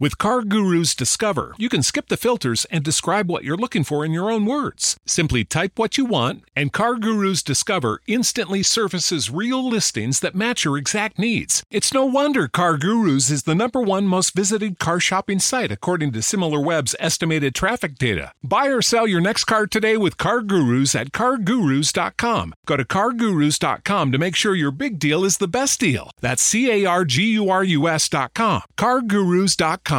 With CarGurus Discover, you can skip the filters and describe what you're looking for in your own words. Simply type what you want, and CarGurus Discover instantly surfaces real listings that match your exact needs. It's no wonder CarGurus is the #1 most visited car shopping site according to SimilarWeb's estimated traffic data. Buy or sell your next car today with CarGurus at CarGurus.com. Go to CarGurus.com to make sure your big deal is the best deal. That's CarGurus.com. CarGurus.com.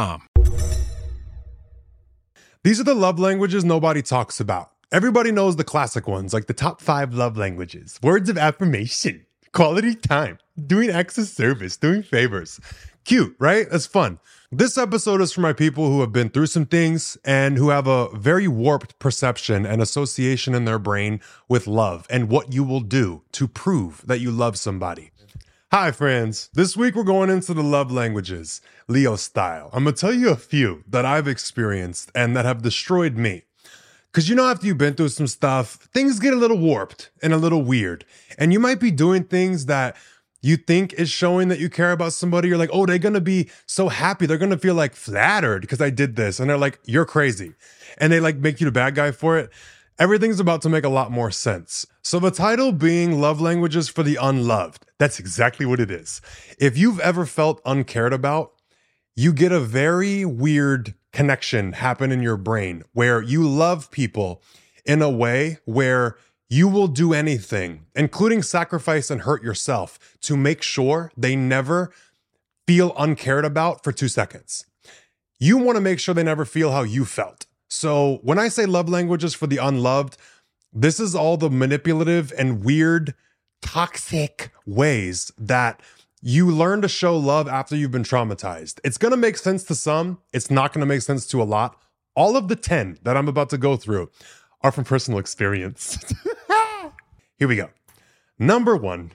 These are the love languages nobody talks about. Everybody knows the classic ones, like the top 5 love languages. Words of affirmation, quality time, doing acts of service, doing favors. Cute, right? That's fun. This episode is for my people who have been through some things and who have a very warped perception and association in their brain with love and what you will do to prove that you love somebody. Hi friends, this week we're going into the love languages, Leo style. I'm gonna tell you a few that I've experienced and that have destroyed me. Cause after you've been through some stuff, things get a little warped and a little weird. And you might be doing things that you think is showing that you care about somebody. You're like, oh, they're gonna be so happy. They're gonna feel like flattered because I did this. And they're like, you're crazy. And they like make you the bad guy for it. Everything's about to make a lot more sense. So the title being Love Languages for the Unloved, that's exactly what it is. If you've ever felt uncared about, you get a very weird connection happen in your brain where you love people in a way where you will do anything, including sacrifice and hurt yourself, to make sure they never feel uncared about for 2 seconds. You want to make sure they never feel how you felt. So when I say love languages for the unloved, this is all the manipulative and weird, toxic ways that you learn to show love after you've been traumatized. It's going to make sense to some. It's not going to make sense to a lot. All of the 10 that I'm about to go through are from personal experience. Here we go. Number 1,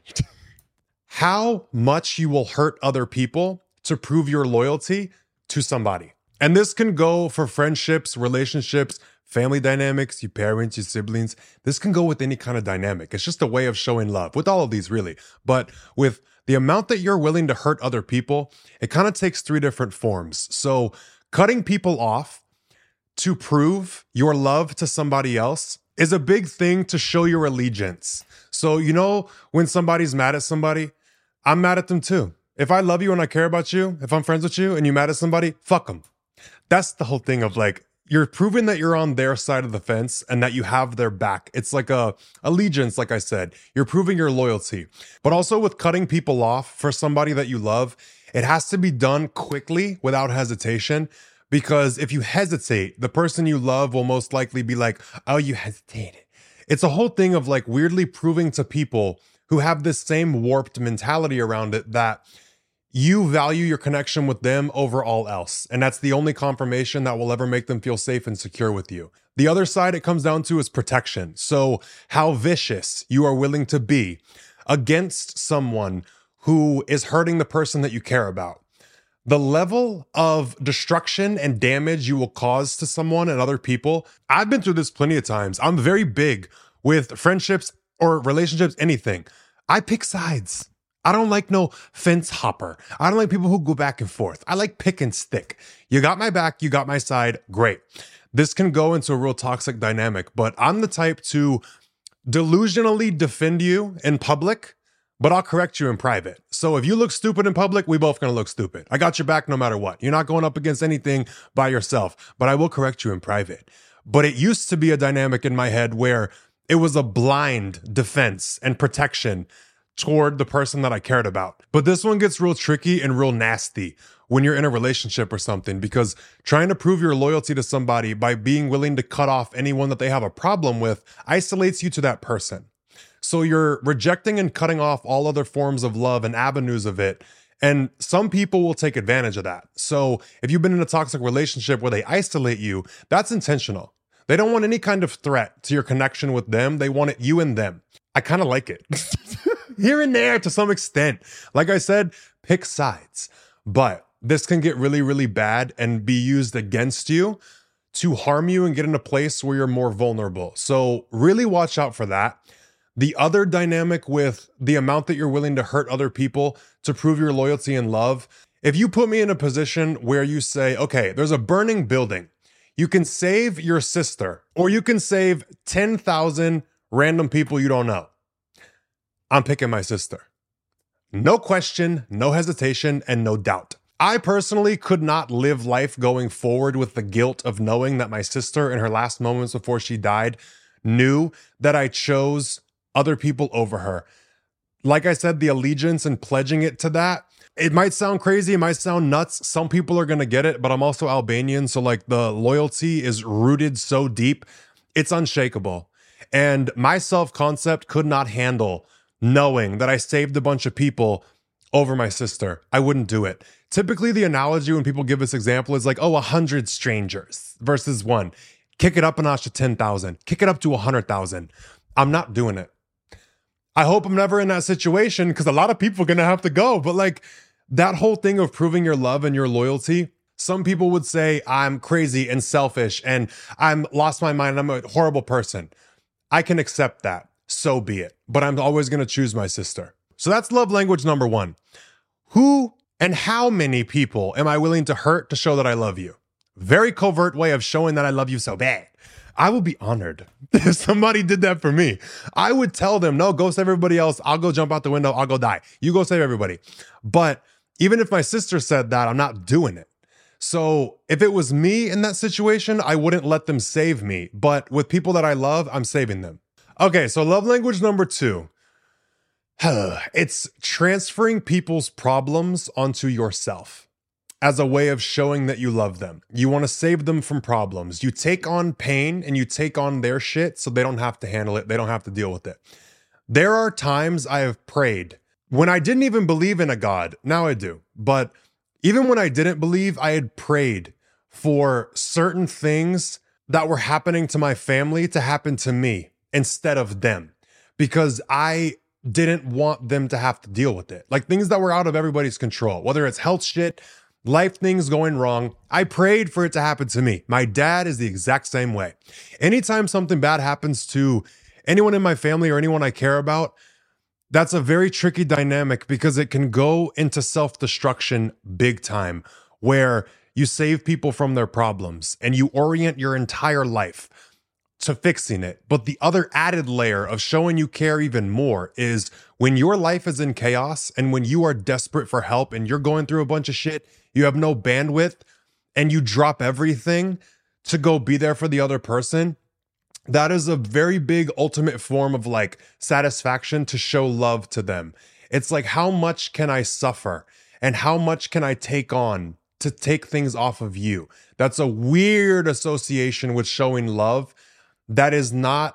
how much you will hurt other people to prove your loyalty to somebody. And this can go for friendships, relationships, family dynamics, your parents, your siblings. This can go with any kind of dynamic. It's just a way of showing love with all of these, really. But with the amount that you're willing to hurt other people, it kind of takes 3 different forms. So cutting people off to prove your love to somebody else is a big thing to show your allegiance. So, when somebody's mad at somebody, I'm mad at them too. If I love you and I care about you, if I'm friends with you and you're mad at somebody, fuck them. That's the whole thing of like, you're proving that you're on their side of the fence and that you have their back. It's like a allegiance, like I said. You're proving your loyalty. But also with cutting people off for somebody that you love, it has to be done quickly without hesitation. Because if you hesitate, the person you love will most likely be like, oh, you hesitated. It's a whole thing of like weirdly proving to people who have this same warped mentality around it that you value your connection with them over all else. And that's the only confirmation that will ever make them feel safe and secure with you. The other side it comes down to is protection. So how vicious you are willing to be against someone who is hurting the person that you care about. The level of destruction and damage you will cause to someone and other people. I've been through this plenty of times. I'm very big with friendships or relationships, anything. I pick sides. I don't like no fence hopper. I don't like people who go back and forth. I like pick and stick. You got my back, you got my side, great. This can go into a real toxic dynamic, but I'm the type to delusionally defend you in public, but I'll correct you in private. So if you look stupid in public, we both gonna look stupid. I got your back no matter what. You're not going up against anything by yourself, but I will correct you in private. But it used to be a dynamic in my head where it was a blind defense and protection toward the person that I cared about. But this one gets real tricky and real nasty when you're in a relationship or something, because trying to prove your loyalty to somebody by being willing to cut off anyone that they have a problem with isolates you to that person. So you're rejecting and cutting off all other forms of love and avenues of it. And some people will take advantage of that. So if you've been in a toxic relationship where they isolate you, that's intentional. They don't want any kind of threat to your connection with them. They want it you and them. I kind of like it. Here and there to some extent. Like I said, pick sides. But this can get really, really bad and be used against you to harm you and get in a place where you're more vulnerable. So really watch out for that. The other dynamic with the amount that you're willing to hurt other people to prove your loyalty and love If you put me in a position where you say, okay, there's a burning building, you can save your sister, or you can save 10,000 random people you don't know. I'm picking my sister. No question, no hesitation, and no doubt. I personally could not live life going forward with the guilt of knowing that my sister, in her last moments before she died, knew that I chose other people over her. Like I said, the allegiance and pledging it to that, it might sound crazy, it might sound nuts. Some people are going to get it, but I'm also Albanian, so like the loyalty is rooted so deep, it's unshakable. And my self-concept could not handle knowing that I saved a bunch of people over my sister. I wouldn't do it. Typically, the analogy when people give this example is like, 100 strangers versus one. Kick it up a notch to 10,000. Kick it up to 100,000. I'm not doing it. I hope I'm never in that situation because a lot of people are going to have to go. But like that whole thing of proving your love and your loyalty, some people would say I'm crazy and selfish and I'm lost my mind. I'm a horrible person. I can accept that. So be it. But I'm always going to choose my sister. So that's love language number 1. Who and how many people am I willing to hurt to show that I love you? Very covert way of showing that I love you so bad. I would be honored if somebody did that for me. I would tell them, no, go save everybody else. I'll go jump out the window. I'll go die. You go save everybody. But even if my sister said that, I'm not doing it. So if it was me in that situation, I wouldn't let them save me. But with people that I love, I'm saving them. Okay, so love language number 2. It's transferring people's problems onto yourself as a way of showing that you love them. You want to save them from problems. You take on pain and you take on their shit so they don't have to handle it. They don't have to deal with it. There are times I have prayed when I didn't even believe in a God. Now I do. But even when I didn't believe, I had prayed for certain things that were happening to my family to happen to me instead of them, because I didn't want them to have to deal with it. Like things that were out of everybody's control, whether it's health shit, life things going wrong. I prayed for it to happen to me. My dad is the exact same way. Anytime something bad happens to anyone in my family or anyone I care about, that's a very tricky dynamic because it can go into self-destruction big time, where you save people from their problems and you orient your entire life to fixing it. But the other added layer of showing you care even more is when your life is in chaos and when you are desperate for help and you're going through a bunch of shit, you have no bandwidth, and you drop everything to go be there for the other person. That is a very big ultimate form of like satisfaction to show love to them. It's like, how much can I suffer and how much can I take on to take things off of you? That's a weird association with showing love. That is not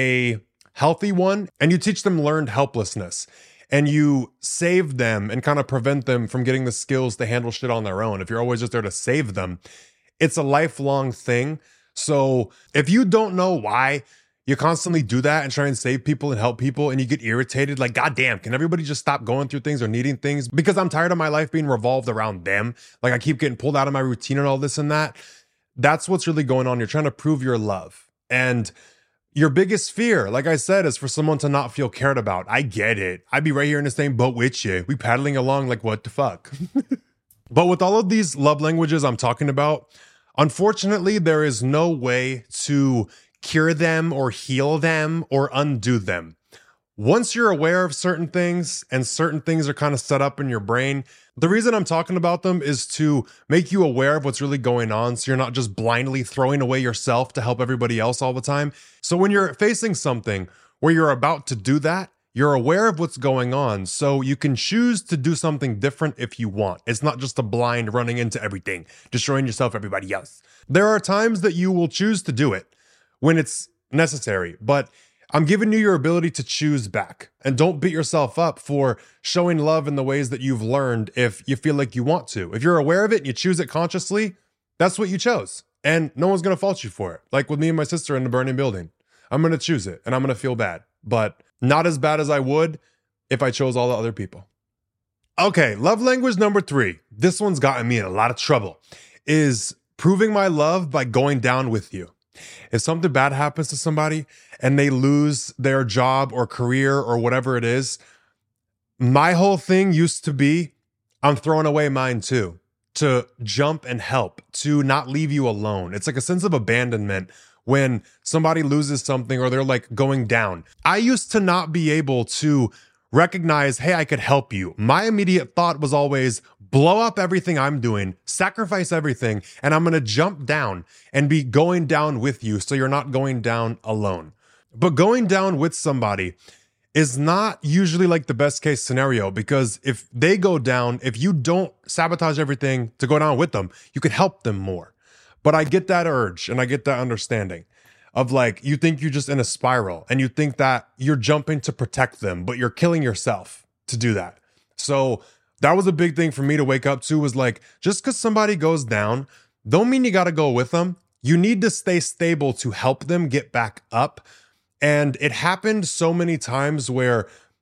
a healthy one. And you teach them learned helplessness and you save them and kind of prevent them from getting the skills to handle shit on their own. If you're always just there to save them, it's a lifelong thing. So if you don't know why you constantly do that and try and save people and help people and you get irritated, like, goddamn, can everybody just stop going through things or needing things? Because I'm tired of my life being revolved around them. Like I keep getting pulled out of my routine and all this and that. That's what's really going on. You're trying to prove your love. And your biggest fear, like I said, is for someone to not feel cared about. I get it. I'd be right here in the same boat with you. We paddling along like, what the fuck? But with all of these love languages I'm talking about, unfortunately, there is no way to cure them or heal them or undo them. Once you're aware of certain things and certain things are kind of set up in your brain, the reason I'm talking about them is to make you aware of what's really going on so you're not just blindly throwing away yourself to help everybody else all the time. So when you're facing something where you're about to do that, you're aware of what's going on so you can choose to do something different if you want. It's not just a blind running into everything, destroying yourself, everybody else. There are times that you will choose to do it when it's necessary, but I'm giving you your ability to choose back. And don't beat yourself up for showing love in the ways that you've learned if you feel like you want to. If you're aware of it and you choose it consciously, that's what you chose. And no one's going to fault you for it. Like with me and my sister in the burning building. I'm going to choose it and I'm going to feel bad. But not as bad as I would if I chose all the other people. Okay, love language number 3. This one's gotten me in a lot of trouble. Is proving my love by going down with you. If something bad happens to somebody and they lose their job or career or whatever it is, my whole thing used to be, I'm throwing away mine too. To jump and help, to not leave you alone. It's like a sense of abandonment when somebody loses something or they're like going down. I used to not be able to recognize, hey, I could help you. My immediate thought was always blow up everything I'm doing, sacrifice everything, and I'm going to jump down and be going down with you so you're not going down alone. But going down with somebody is not usually like the best case scenario, because if they go down, if you don't sabotage everything to go down with them, you could help them more. But I get that urge and I get that understanding of like, you think you're just in a spiral and you think that you're jumping to protect them, but you're killing yourself to do that. So that was a big thing for me to wake up to, was like, just because somebody goes down, don't mean you got to go with them. You need to stay stable to help them get back up. And it happened so many times where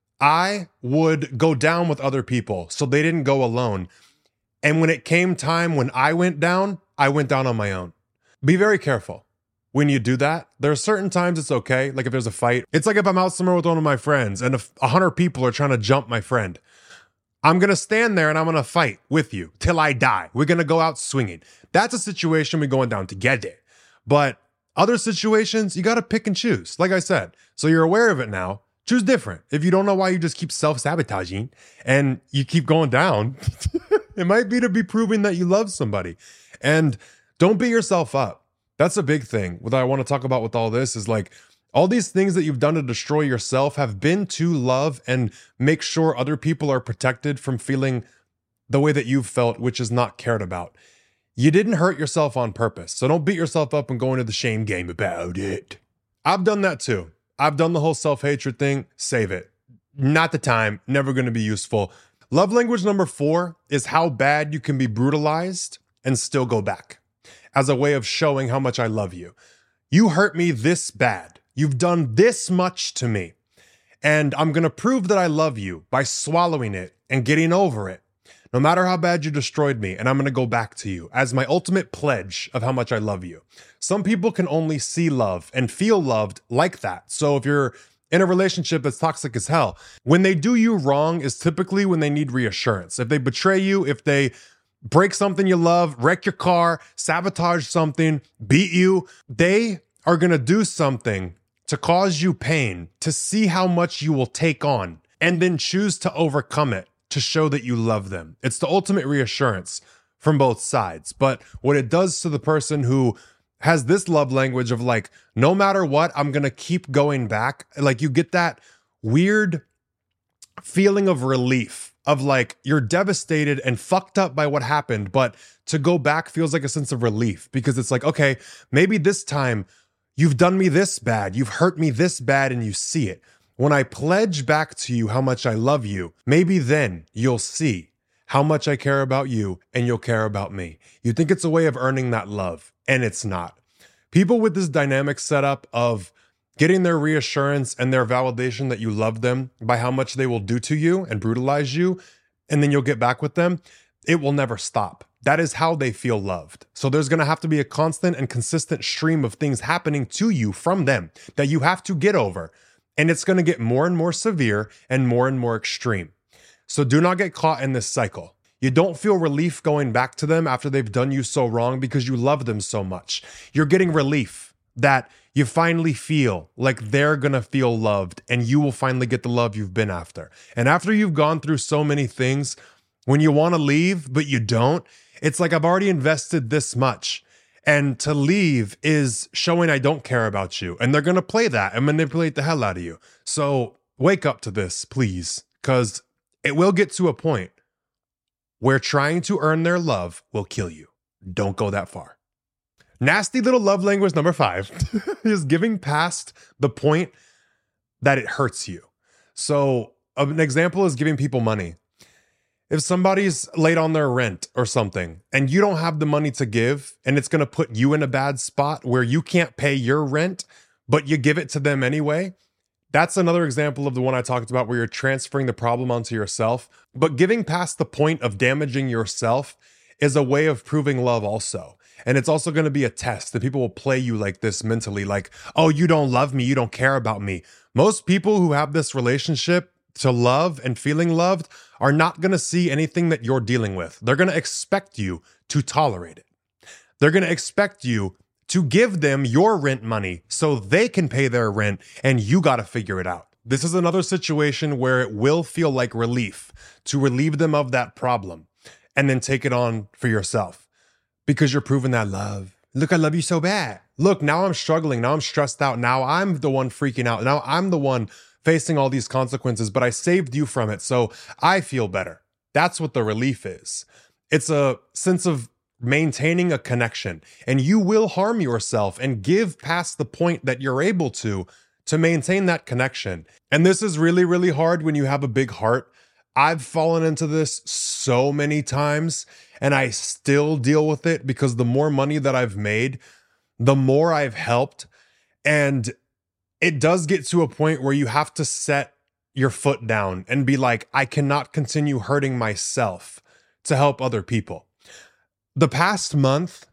I would go down with other people so they didn't go alone. And when it came time when I went down on my own. Be very careful when you do that. There are certain times it's okay. Like if there's a fight, it's like if I'm out somewhere with one of my friends and if 100 people are trying to jump my friend, I'm going to stand there and I'm going to fight with you till I die. We're going to go out swinging. That's a situation we're going down together. But other situations, you got to pick and choose. Like I said, so you're aware of it now. Choose different. If you don't know why you just keep self-sabotaging and you keep going down, it might be to be proving that you love somebody. And don't beat yourself up. That's a big thing. What I want to talk about with all this is like, all these things that you've done to destroy yourself have been to love and make sure other people are protected from feeling the way that you've felt, which is not cared about. You didn't hurt yourself on purpose. So don't beat yourself up and go into the shame game about it. I've done that too. I've done the whole self-hatred thing. Save it. Not the time. Never going to be useful. Love language number 4 is how bad you can be brutalized and still go back, as a way of showing how much I love you. You hurt me this bad. You've done this much to me. And I'm going to prove that I love you by swallowing it and getting over it, no matter how bad you destroyed me. And I'm going to go back to you as my ultimate pledge of how much I love you. Some people can only see love and feel loved like that. So if you're in a relationship that's toxic as hell, when they do you wrong is typically when they need reassurance. If they betray you, if they break something you love, wreck your car, sabotage something, beat you, they are going to do something to cause you pain, to see how much you will take on, and then choose to overcome it to show that you love them. It's the ultimate reassurance from both sides. But what it does to the person who has this love language of like, no matter what, I'm going to keep going back. Like you get that weird feeling of relief of like, you're devastated and fucked up by what happened, but to go back feels like a sense of relief because it's like, okay, maybe this time you've done me this bad, you've hurt me this bad, and you see it. When I pledge back to you how much I love you, maybe then you'll see how much I care about you and you'll care about me. You think it's a way of earning that love, and it's not. People with this dynamic setup of getting their reassurance and their validation that you love them by how much they will do to you and brutalize you, and then you'll get back with them, it will never stop. That is how they feel loved. So there's going to have to be a constant and consistent stream of things happening to you from them that you have to get over. And it's going to get more and more severe and more extreme. So do not get caught in this cycle. You don't feel relief going back to them after they've done you so wrong because you love them so much. You're getting relief that you finally feel like they're going to feel loved and you will finally get the love you've been after. And after you've gone through so many things, when you want to leave, but you don't, it's like, I've already invested this much. And to leave is showing I don't care about you. And they're going to play that and manipulate the hell out of you. So wake up to this, please, because it will get to a point where trying to earn their love will kill you. Don't go that far. Nasty little love language number 5 is giving past the point that it hurts you. So an example is giving people money. If somebody's late on their rent or something and you don't have the money to give and it's going to put you in a bad spot where you can't pay your rent, but you give it to them anyway, that's another example of the one I talked about where you're transferring the problem onto yourself. But giving past the point of damaging yourself is a way of proving love also. And it's also going to be a test that people will play you like this mentally, like, oh, you don't love me, you don't care about me. Most people who have this relationship to love and feeling loved are not going to see anything that you're dealing with. They're going to expect you to tolerate it. They're going to expect you to give them your rent money so they can pay their rent, and you got to figure it out. This is another situation where it will feel like relief to relieve them of that problem and then take it on for yourself because you're proving that love. Look, I love you so bad. Look, now I'm struggling. Now I'm stressed out. Now I'm the one freaking out. Now I'm the one facing all these consequences, but I saved you from it, so I feel better. That's what the relief is. It's a sense of maintaining a connection, and you will harm yourself and give past the point that you're able to maintain that connection. And this is really, really hard when you have a big heart. I've fallen into this so many times, and I still deal with it because the more money that I've made, the more I've helped. And it does get to a point where you have to set your foot down and be like, I cannot continue hurting myself to help other people. The past month,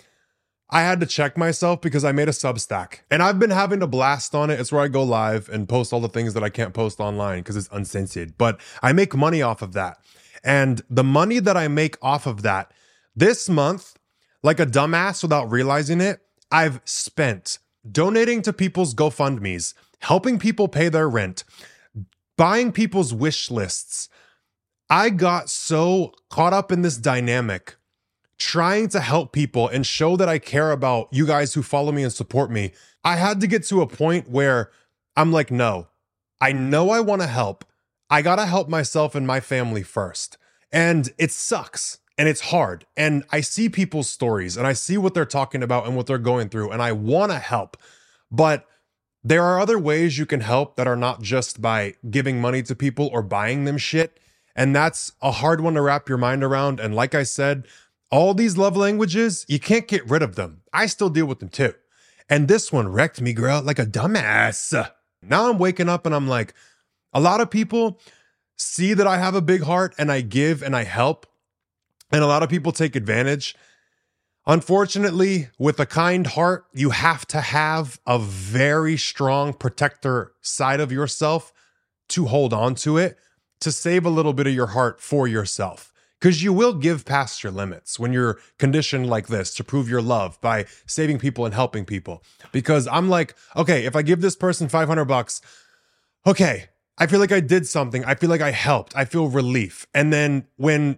I had to check myself because I made a Substack, and I've been having a blast on it. It's where I go live and post all the things that I can't post online because it's uncensored, but I make money off of that. And the money that I make off of that this month, like a dumbass without realizing it, I've spent donating to people's GoFundMes, helping people pay their rent, buying people's wish lists. I got so caught up in this dynamic, trying to help people and show that I care about you guys who follow me and support me. I had to get to a point where I'm like, no, I know I want to help. I got to help myself and my family first. And it sucks. And it's hard. And I see people's stories and I see what they're talking about and what they're going through. And I want to help. But there are other ways you can help that are not just by giving money to people or buying them shit. And that's a hard one to wrap your mind around. And like I said, all these love languages, you can't get rid of them. I still deal with them too. And this one wrecked me, girl, like a dumbass. Now I'm waking up and I'm like, a lot of people see that I have a big heart and I give and I help. And a lot of people take advantage. Unfortunately, with a kind heart, you have to have a very strong protector side of yourself to hold on to it, to save a little bit of your heart for yourself. Because you will give past your limits when you're conditioned like this to prove your love by saving people and helping people. Because I'm like, okay, if I give this person $500, okay, I feel like I did something. I feel like I helped. I feel relief. And then when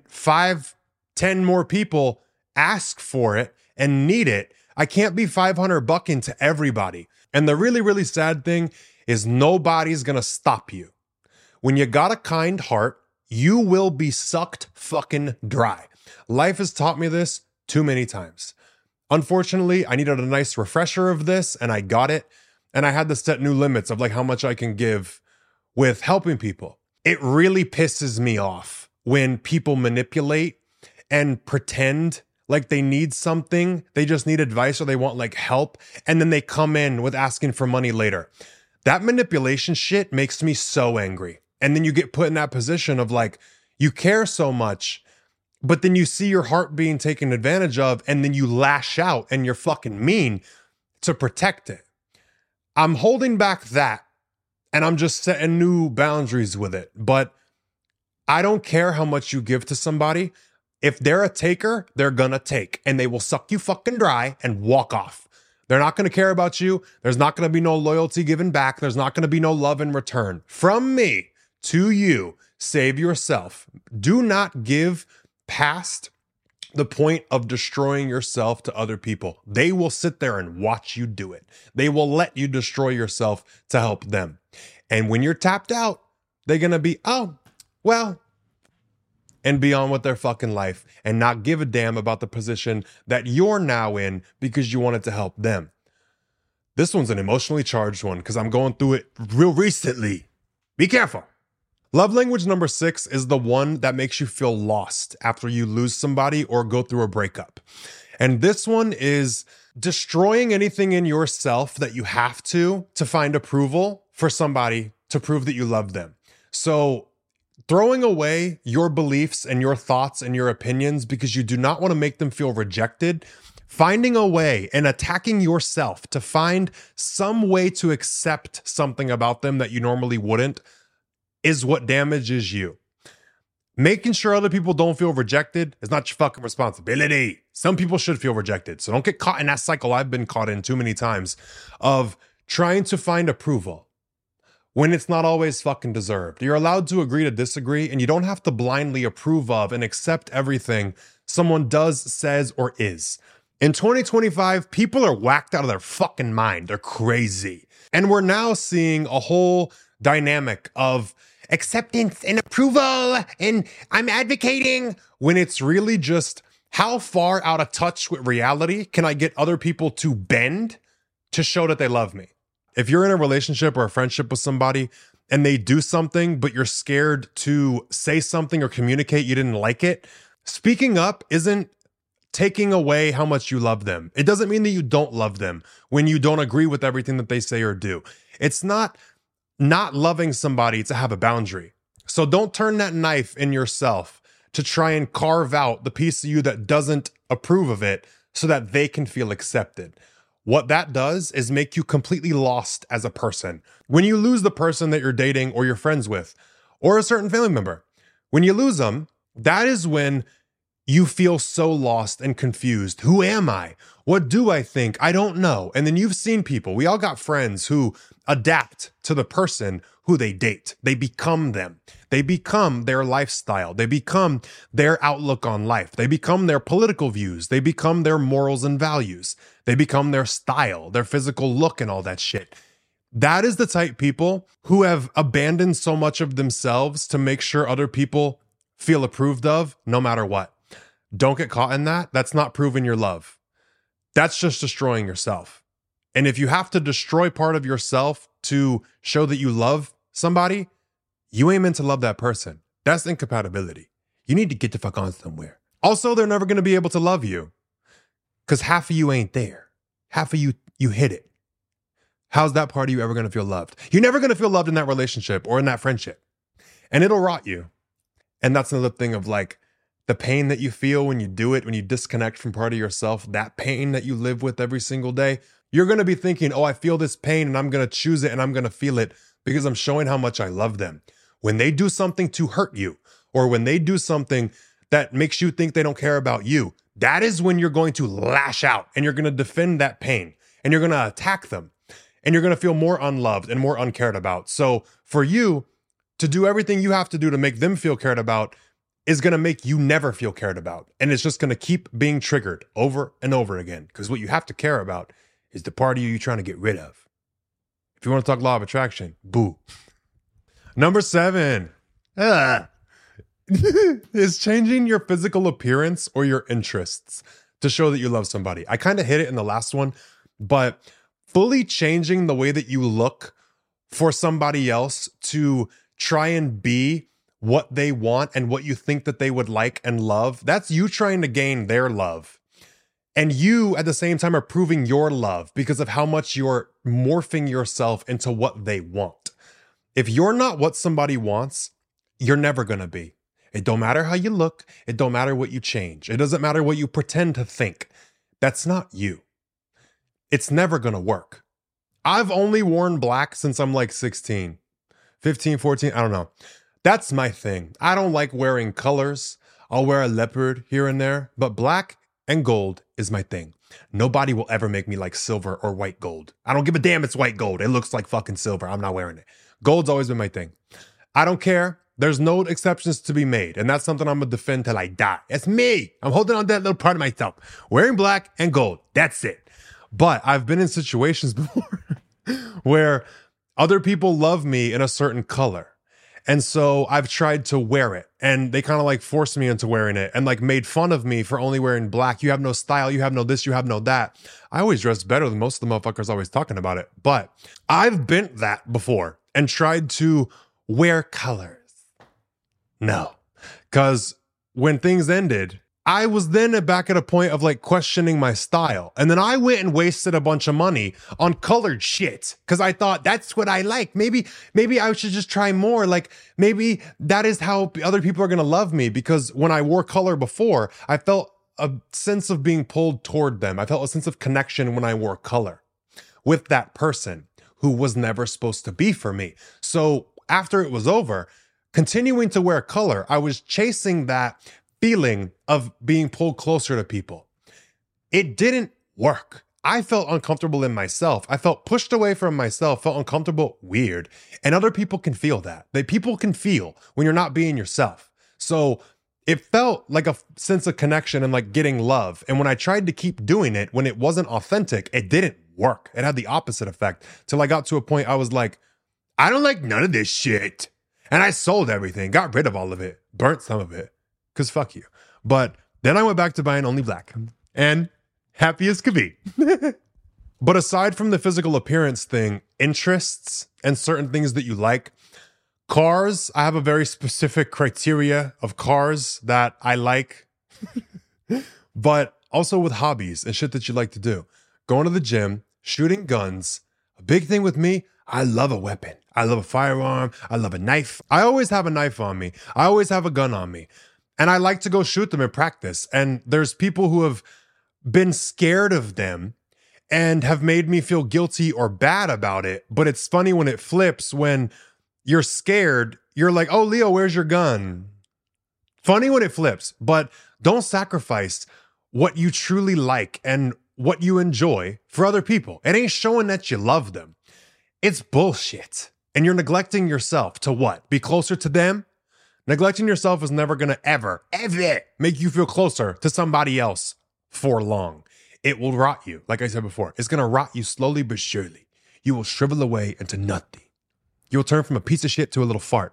5-10 more people ask for it and need it, I can't be $500 to everybody. And the really, really sad thing is nobody's going to stop you. When you got a kind heart, you will be sucked fucking dry. Life has taught me this too many times. Unfortunately, I needed a nice refresher of this and I got it. And I had to set new limits of like how much I can give with helping people. It really pisses me off when people manipulate and pretend like they need something. They just need advice or they want like help. And then they come in with asking for money later. That manipulation shit makes me so angry. And then you get put in that position of like, you care so much, but then you see your heart being taken advantage of, and then you lash out and you're fucking mean to protect it. I'm holding back that, and I'm just setting new boundaries with it. But I don't care how much you give to somebody. If they're a taker, they're gonna take, and they will suck you fucking dry and walk off. They're not gonna care about you. There's not gonna be no loyalty given back. There's not gonna be no love in return. From me to you, save yourself. Do not give past the point of destroying yourself to other people. They will sit there and watch you do it. They will let you destroy yourself to help them. And when you're tapped out, they're going to be, oh, well, and be on with their fucking life and not give a damn about the position that you're now in because you wanted to help them. This one's an emotionally charged one because I'm going through it real recently. Be careful. Love language number 6 is the one that makes you feel lost after you lose somebody or go through a breakup. And this one is destroying anything in yourself that you have to find approval for somebody to prove that you love them. So throwing away your beliefs and your thoughts and your opinions because you do not want to make them feel rejected, finding a way and attacking yourself to find some way to accept something about them that you normally wouldn't, is what damages you. Making sure other people don't feel rejected is not your fucking responsibility. Some people should feel rejected. So don't get caught in that cycle I've been caught in too many times of trying to find approval when it's not always fucking deserved. You're allowed to agree to disagree, and you don't have to blindly approve of and accept everything someone does, says, or is. In 2025, people are whacked out of their fucking mind. They're crazy. And we're now seeing a whole dynamic of acceptance and approval, and I'm advocating, when it's really just how far out of touch with reality can I get other people to bend to show that they love me? If you're in a relationship or a friendship with somebody and they do something, but you're scared to say something or communicate you didn't like it, speaking up isn't taking away how much you love them. It doesn't mean that you don't love them when you don't agree with everything that they say or do. It's not loving somebody to have a boundary. So don't turn that knife in yourself to try and carve out the piece of you that doesn't approve of it so that they can feel accepted. What that does is make you completely lost as a person. When you lose the person that you're dating or you're friends with, or a certain family member, when you lose them, that is when you feel so lost and confused. Who am I? What do I think? I don't know. And then you've seen people, we all got friends who adapt to the person who they date. They become them. They become their lifestyle. They become their outlook on life. They become their political views. They become their morals and values. They become their style, their physical look, and all that shit. That is the type of people who have abandoned so much of themselves to make sure other people feel approved of, no matter what. Don't get caught in that. That's not proving your love. That's just destroying yourself. And if you have to destroy part of yourself to show that you love somebody, you ain't meant to love that person. That's incompatibility. You need to get the fuck on somewhere. Also, they're never going to be able to love you because half of you ain't there. Half of you hit it. How's that part of you ever going to feel loved? You're never going to feel loved in that relationship or in that friendship. And it'll rot you. And that's another thing of like the pain that you feel when you do it, when you disconnect from part of yourself, that pain that you live with every single day. You're going to be thinking, oh, I feel this pain and I'm going to choose it and I'm going to feel it because I'm showing how much I love them. When they do something to hurt you, or when they do something that makes you think they don't care about you, that is when you're going to lash out and you're going to defend that pain and you're going to attack them and you're going to feel more unloved and more uncared about. So for you to do everything you have to do to make them feel cared about is going to make you never feel cared about. And it's just going to keep being triggered over and over again. Because what you have to care about is the part of you you're trying to get rid of. If you want to talk law of attraction, boo. Number 7 is changing your physical appearance or your interests to show that you love somebody. I kind of hit it in the last one, but fully changing the way that you look for somebody else to try and be what they want and what you think that they would like and love, that's you trying to gain their love. And you, at the same time, are proving your love because of how much you're morphing yourself into what they want. If you're not what somebody wants, you're never going to be. It don't matter how you look. It don't matter what you change. It doesn't matter what you pretend to think. That's not you. It's never going to work. I've only worn black since I'm like 16, 15, 14. I don't know. That's my thing. I don't like wearing colors. I'll wear a leopard here and there, but black and gold is my thing. Nobody will ever make me like silver or white gold. I don't give a damn it's white gold. It looks like fucking silver. I'm not wearing it. Gold's always been my thing. I don't care. There's no exceptions to be made. And that's something I'm going to defend till I die. It's me. I'm holding on to that little part of myself. Wearing black and gold. That's it. But I've been in situations before where other people love me in a certain color. And so I've tried to wear it and they kind of like forced me into wearing it and like made fun of me for only wearing black. You have no style. You have no this. You have no that. I always dress better than most of the motherfuckers always talking about it. But I've been that before and tried to wear colors. No, because when things ended, I was then back at a point of like questioning my style. And then I went and wasted a bunch of money on colored shit because I thought that's what I like. Maybe I should just try more. Like maybe that is how other people are going to love me, because when I wore color before, I felt a sense of being pulled toward them. I felt a sense of connection when I wore color with that person who was never supposed to be for me. So after it was over, continuing to wear color, I was chasing that feeling of being pulled closer to people. It didn't work. I felt uncomfortable in myself. I felt pushed away from myself, felt uncomfortable, weird. And other people can feel that. People can feel when you're not being yourself. So it felt like a sense of connection and like getting love. And when I tried to keep doing it, when it wasn't authentic, it didn't work. It had the opposite effect till I got to a point I was like, I don't like none of this shit. And I sold everything, got rid of all of it, burnt some of it, because fuck you. But then I went back to buying only black and happy as could be. But aside from the physical appearance thing, interests and certain things that you like, cars, I have a very specific criteria of cars that I like, but also with hobbies and shit that you like to do. Going to the gym, shooting guns. A big thing with me, I love a weapon. I love a firearm. I love a knife. I always have a knife on me. I always have a gun on me. And I like to go shoot them in practice. And there's people who have been scared of them and have made me feel guilty or bad about it. But it's funny when it flips, when you're scared, you're like, oh, Leo, where's your gun? Funny when it flips, but don't sacrifice what you truly like and what you enjoy for other people. It ain't showing that you love them. It's bullshit. And you're neglecting yourself to what? Be closer to them? Neglecting yourself is never going to ever make you feel closer to somebody else for long. It will rot you. Like I said before, it's going to rot you slowly but surely. You will shrivel away into nothing. You will turn from a piece of shit to a little fart.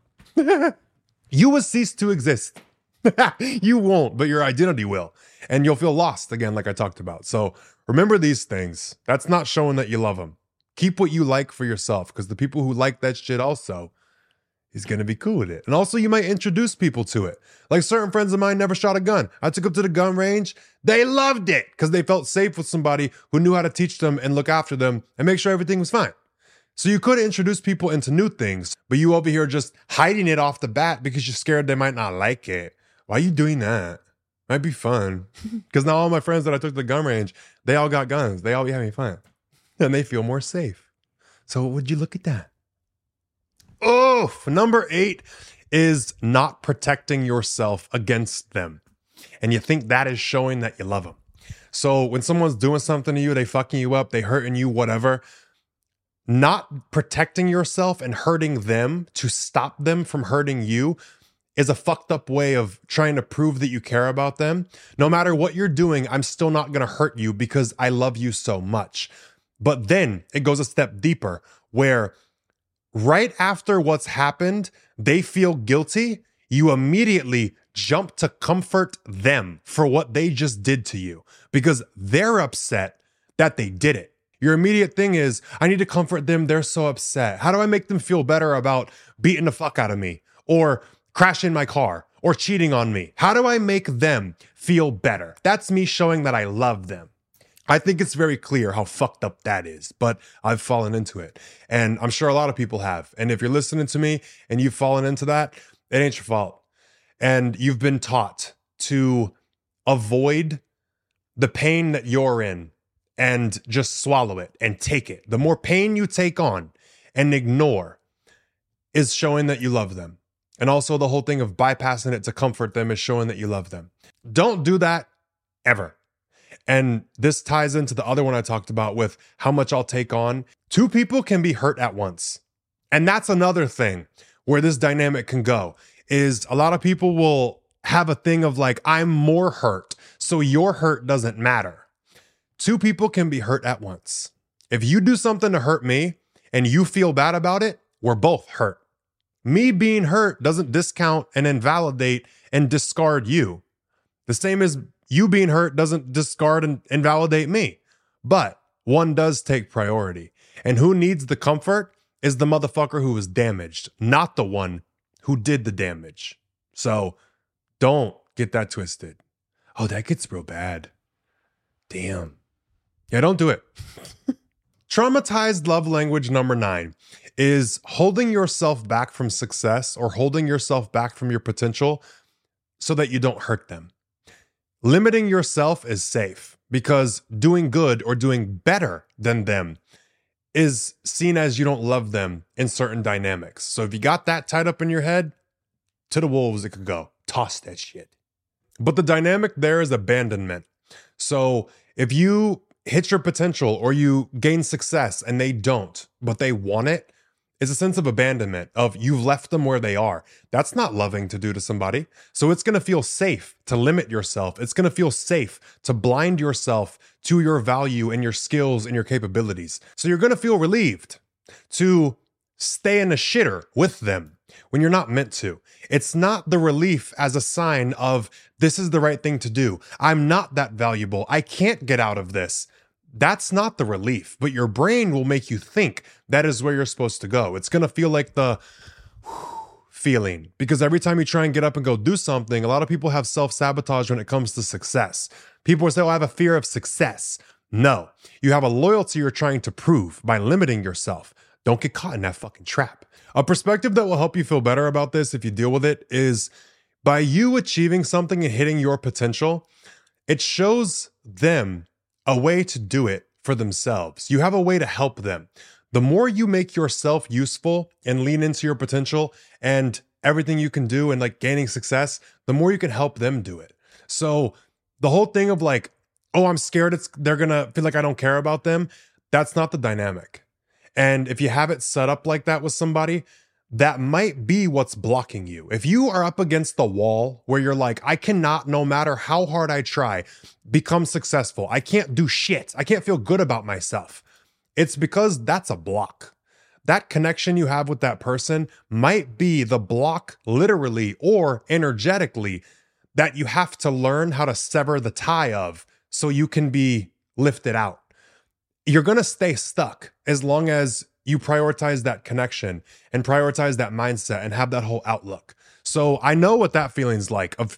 You will cease to exist. You won't, but your identity will. And you'll feel lost again, like I talked about. So remember these things. That's not showing that you love them. Keep what you like for yourself, because the people who like that shit also is going to be cool with it. And also you might introduce people to it. Like certain friends of mine never shot a gun. I took them to the gun range. They loved it because they felt safe with somebody who knew how to teach them and look after them and make sure everything was fine. So you could introduce people into new things, but you over here just hiding it off the bat because you're scared they might not like it. Why are you doing that? Might be fun. Because now all my friends that I took to the gun range, they all got guns. They all be having fun. And they feel more safe. So would you look at that? Oh, number 8 is not protecting yourself against them. And you think that is showing that you love them. So when someone's doing something to you, they fucking you up, they hurting you, whatever, not protecting yourself and hurting them to stop them from hurting you is a fucked up way of trying to prove that you care about them. No matter what you're doing, I'm still not going to hurt you because I love you so much. But then it goes a step deeper where right after what's happened, they feel guilty. You immediately jump to comfort them for what they just did to you because they're upset that they did it. Your immediate thing is, I need to comfort them. They're so upset. How do I make them feel better about beating the fuck out of me or crashing my car or cheating on me? How do I make them feel better? That's me showing that I love them. I think it's very clear how fucked up that is, but I've fallen into it. And I'm sure a lot of people have. And if you're listening to me and you've fallen into that, it ain't your fault. And you've been taught to avoid the pain that you're in and just swallow it and take it. The more pain you take on and ignore is showing that you love them. And also the whole thing of bypassing it to comfort them is showing that you love them. Don't do that ever. And this ties into the other one I talked about with how much I'll take on. 2 people can be hurt at once. And that's another thing where this dynamic can go is a lot of people will have a thing of like, I'm more hurt, so your hurt doesn't matter. 2 people can be hurt at once. If you do something to hurt me and you feel bad about it, we're both hurt. Me being hurt doesn't discount and invalidate and discard you. The same as you being hurt doesn't discard and invalidate me. But one does take priority. And who needs the comfort is the motherfucker who was damaged, not the one who did the damage. So don't get that twisted. Oh, that gets real bad. Damn. Yeah, don't do it. Traumatized love language number 9 is holding yourself back from success or holding yourself back from your potential so that you don't hurt them. Limiting yourself is safe because doing good or doing better than them is seen as you don't love them in certain dynamics. So if you got that tied up in your head, to the wolves it could go. Toss that shit. But the dynamic there is abandonment. So if you hit your potential or you gain success and they don't, but they want it, it's a sense of abandonment of you've left them where they are. That's not loving to do to somebody. So it's going to feel safe to limit yourself. It's going to feel safe to blind yourself to your value and your skills and your capabilities. So you're going to feel relieved to stay in a shitter with them when you're not meant to. It's not the relief as a sign of this is the right thing to do. I'm not that valuable. I can't get out of this. That's not the relief, but your brain will make you think that is where you're supposed to go. It's going to feel like the feeling, because every time you try and get up and go do something, a lot of people have self-sabotage when it comes to success. People say, oh, I have a fear of success. No, you have a loyalty you're trying to prove by limiting yourself. Don't get caught in that fucking trap. A perspective that will help you feel better about this if you deal with it is by you achieving something and hitting your potential, it shows them a way to do it for themselves. You have a way to help them. The more you make yourself useful and lean into your potential and everything you can do and like gaining success, the more you can help them do it. So the whole thing of like, oh, I'm scared they're going to feel like I don't care about them. That's not the dynamic. And if you have it set up like that with somebody, that might be what's blocking you. If you are up against the wall where you're like, I cannot, no matter how hard I try, become successful. I can't do shit. I can't feel good about myself. It's because that's a block. That connection you have with that person might be the block literally or energetically that you have to learn how to sever the tie of so you can be lifted out. You're going to stay stuck as long as you prioritize that connection and prioritize that mindset and have that whole outlook. So I know what that feeling's like of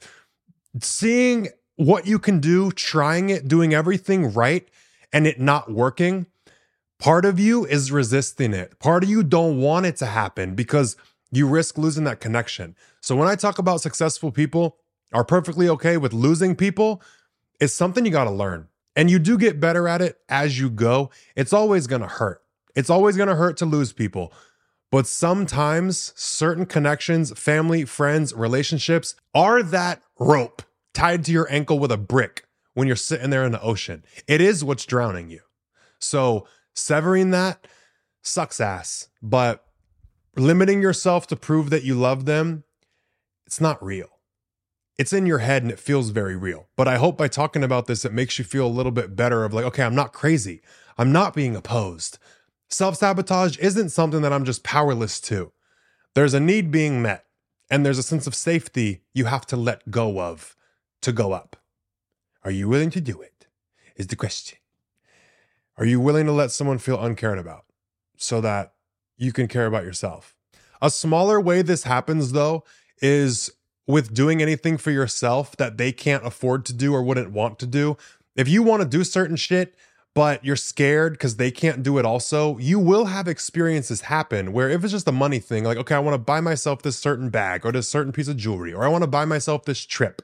seeing what you can do, trying it, doing everything right, and it not working. Part of you is resisting it. Part of you don't want it to happen because you risk losing that connection. So when I talk about successful people are perfectly okay with losing people, it's something you got to learn. And you do get better at it as you go. It's always going to hurt. It's always going to hurt to lose people. But sometimes certain connections, family, friends, relationships are that rope tied to your ankle with a brick when you're sitting there in the ocean. It is what's drowning you. So severing that sucks ass. But limiting yourself to prove that you love them, it's not real. It's in your head and it feels very real. But I hope by talking about this, it makes you feel a little bit better of like, okay, I'm not crazy. I'm not being opposed. Self-sabotage isn't something that I'm just powerless to. There's a need being met, and there's a sense of safety you have to let go of to go up. Are you willing to do it? Is the question. Are you willing to let someone feel uncared about so that you can care about yourself? A smaller way this happens, though, is with doing anything for yourself that they can't afford to do or wouldn't want to do. If you want to do certain shit, but you're scared because they can't do it also, you will have experiences happen where if it's just a money thing, like, okay, I want to buy myself this certain bag or this certain piece of jewelry, or I want to buy myself this trip.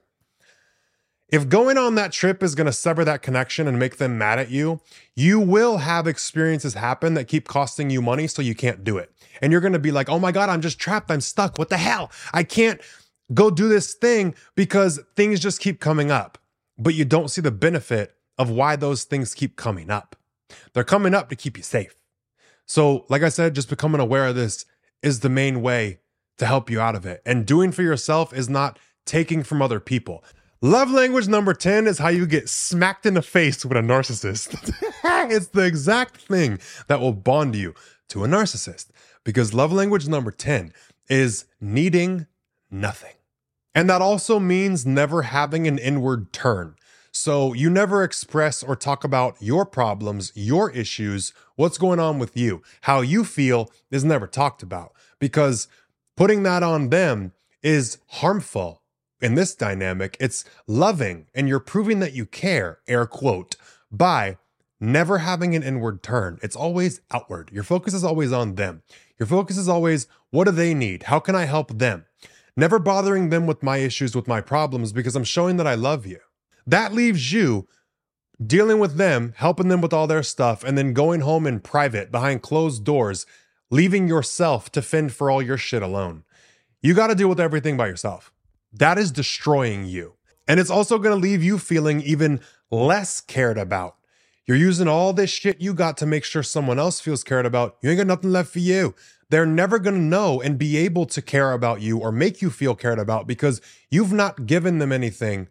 If going on that trip is going to sever that connection and make them mad at you, you will have experiences happen that keep costing you money so you can't do it. And you're going to be like, oh my God, I'm just trapped. I'm stuck. What the hell? I can't go do this thing because things just keep coming up. But you don't see the benefit of why those things keep coming up. They're coming up to keep you safe. So, like I said, just becoming aware of this is the main way to help you out of it. And doing for yourself is not taking from other people. Love language number 10 is how you get smacked in the face with a narcissist. It's the exact thing that will bond you to a narcissist. Because love language number 10 is needing nothing. And that also means never having an inward turn. So you never express or talk about your problems, your issues, what's going on with you. How you feel is never talked about because putting that on them is harmful in this dynamic. It's loving and you're proving that you care, air quote, by never having an inward turn. It's always outward. Your focus is always on them. Your focus is always, what do they need? How can I help them? Never bothering them with my issues, with my problems, because I'm showing that I love you. That leaves you dealing with them, helping them with all their stuff, and then going home in private behind closed doors, leaving yourself to fend for all your shit alone. You got to deal with everything by yourself. That is destroying you. And it's also going to leave you feeling even less cared about. You're using all this shit you got to make sure someone else feels cared about. You ain't got nothing left for you. They're never going to know and be able to care about you or make you feel cared about because you've not given them anything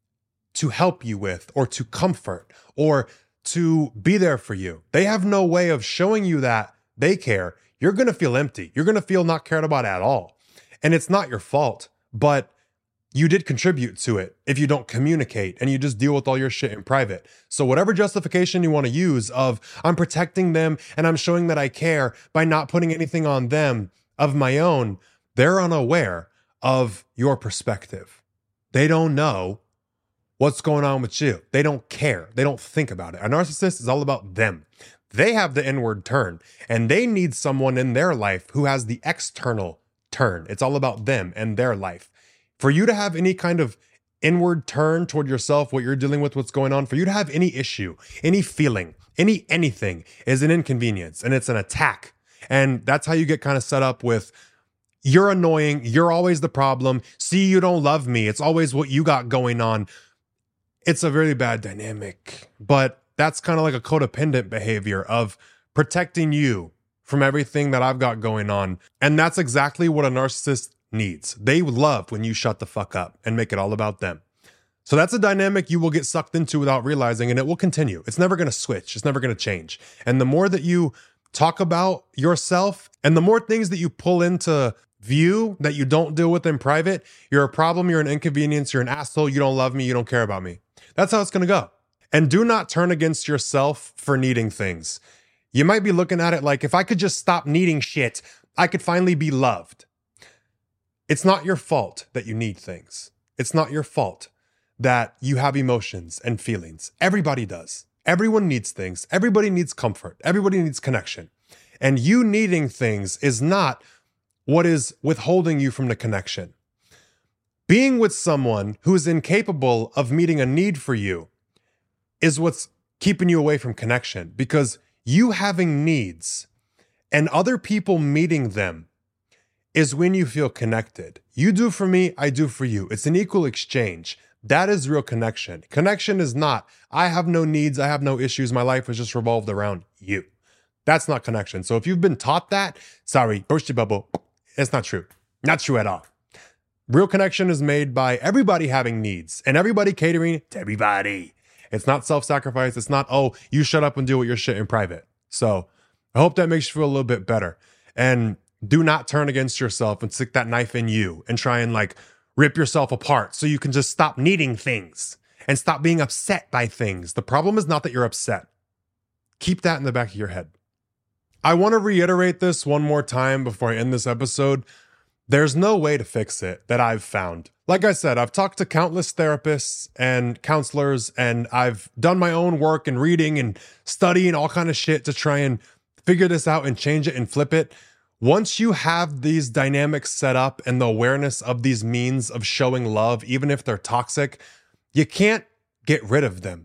to help you with or to comfort or to be there for you. They have no way of showing you that they care. You're going to feel empty. You're going to feel not cared about at all. And it's not your fault, but you did contribute to it if you don't communicate and you just deal with all your shit in private. So whatever justification you want to use of I'm protecting them and I'm showing that I care by not putting anything on them of my own, they're unaware of your perspective. They don't know what's going on with you. They don't care. They don't think about it. A narcissist is all about them. They have the inward turn and they need someone in their life who has the external turn. It's all about them and their life. For you to have any kind of inward turn toward yourself, what you're dealing with, what's going on, for you to have any issue, any feeling, anything is an inconvenience and it's an attack. And that's how you get kind of set up with you're annoying. You're always the problem. See, you don't love me. It's always what you got going on. It's a really bad dynamic, but that's kind of like a codependent behavior of protecting you from everything that I've got going on. And that's exactly what a narcissist needs. They love when you shut the fuck up and make it all about them. So that's a dynamic you will get sucked into without realizing, and it will continue. It's never going to switch. It's never going to change. And the more that you talk about yourself and the more things that you pull into view that you don't deal with in private, you're a problem, you're an inconvenience, you're an asshole, you don't love me, you don't care about me. That's how it's going to go. And do not turn against yourself for needing things. You might be looking at it like, if I could just stop needing shit, I could finally be loved. It's not your fault that you need things. It's not your fault that you have emotions and feelings. Everybody does. Everyone needs things. Everybody needs comfort. Everybody needs connection. And you needing things is not what is withholding you from the connection. Being with someone who is incapable of meeting a need for you is what's keeping you away from connection, because you having needs and other people meeting them is when you feel connected. You do for me, I do for you. It's an equal exchange. That is real connection. Connection is not, I have no needs, I have no issues, my life is just revolved around you. That's not connection. So if you've been taught that, sorry, burst your bubble. It's not true. Not true at all. Real connection is made by everybody having needs and everybody catering to everybody. It's not self-sacrifice. It's not, oh, you shut up and deal with your shit in private. So I hope that makes you feel a little bit better. And do not turn against yourself and stick that knife in you and try and like rip yourself apart so you can just stop needing things and stop being upset by things. The problem is not that you're upset. Keep that in the back of your head. I want to reiterate this one more time before I end this episode. There's no way to fix it that I've found. Like I said, I've talked to countless therapists and counselors, and I've done my own work and reading and studying all kind of shit to try and figure this out and change it and flip it. Once you have these dynamics set up and the awareness of these means of showing love, even if they're toxic, you can't get rid of them.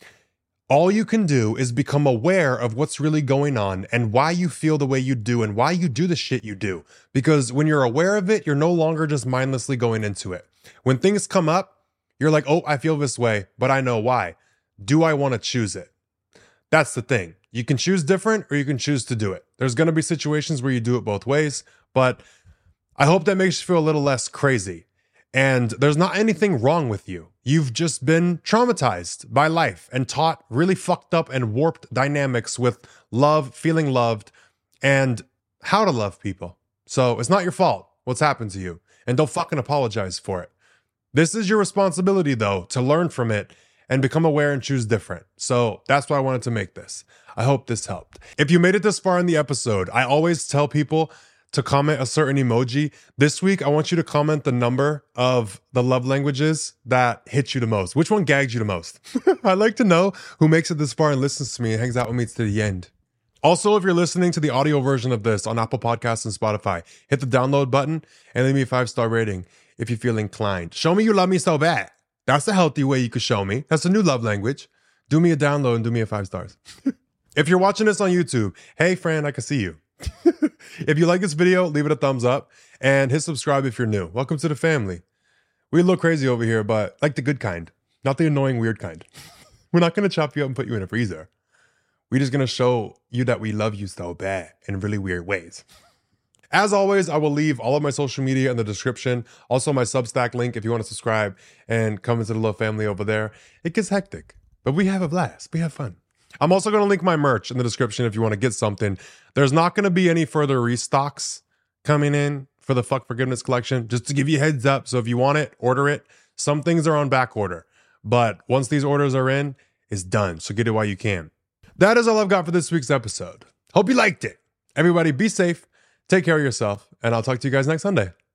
All you can do is become aware of what's really going on and why you feel the way you do and why you do the shit you do. Because when you're aware of it, you're no longer just mindlessly going into it. When things come up, you're like, oh, I feel this way, but I know why. Do I want to choose it? That's the thing. You can choose different or you can choose to do it. There's going to be situations where you do it both ways, but I hope that makes you feel a little less crazy. And there's not anything wrong with you. You've just been traumatized by life and taught really fucked up and warped dynamics with love, feeling loved, and how to love people. So it's not your fault what's happened to you. And don't fucking apologize for it. This is your responsibility, though, to learn from it and become aware and choose different. So that's why I wanted to make this. I hope this helped. If you made it this far in the episode, I always tell people to comment a certain emoji. This week, I want you to comment the number of the love languages that hit you the most. Which one gagged you the most? I'd like to know who makes it this far and listens to me and hangs out with me to the end. Also, if you're listening to the audio version of this on Apple Podcasts and Spotify, hit the download button and leave me a 5-star rating if you feel inclined. Show me you love me so bad. That's a healthy way you could show me. That's a new love language. do me a download and do me a 5 stars. If you're watching this on YouTube, hey, Fran, I can see you. If you like this video, leave it a thumbs up and hit subscribe if you're new. Welcome to the family. We look crazy over here, but like the good kind, not the annoying, weird kind. We're not going to chop you up and put you in a freezer. We're just going to show you that we love you so bad in really weird ways. As always, I will leave all of my social media in the description. Also, my Substack link if you want to subscribe and come into the little family over there. It gets hectic, but we have a blast. We have fun. I'm also going to link my merch in the description if you want to get something. There's not going to be any further restocks coming in for the Fuck Forgiveness collection, just to give you a heads up. So if you want it, order it. Some things are on back order, but once these orders are in, it's done. So get it while you can. That is all I've got for this week's episode. Hope you liked it. Everybody be safe, take care of yourself, and I'll talk to you guys next Sunday.